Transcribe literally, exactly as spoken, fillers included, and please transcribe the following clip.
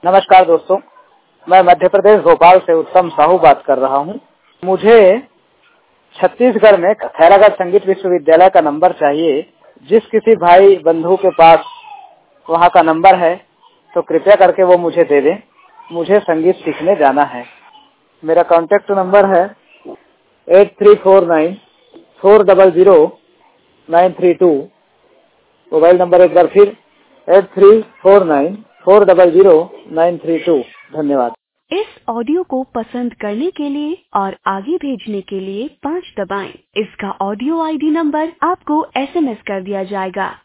नमस्कार दोस्तों, मैं मध्य प्रदेश भोपाल से उत्तम साहू बात कर रहा हूँ। मुझे छत्तीसगढ़ में खैरागढ़ संगीत विश्वविद्यालय का नंबर चाहिए। जिस किसी भाई बंधु के पास वहाँ का नंबर है तो कृपया करके वो मुझे दे दें। मुझे संगीत सीखने जाना है। मेरा कॉन्टेक्ट नंबर है eight three four nine four double zero nine three two. Mobile number एक बार फिर eight three four nine four double zero nine three two. धन्यवाद। इस ऑडियो को पसंद करने के लिए और आगे भेजने के लिए पाँच दबाएं। इसका ऑडियो आईडी नंबर आपको एसएमएस कर दिया जाएगा।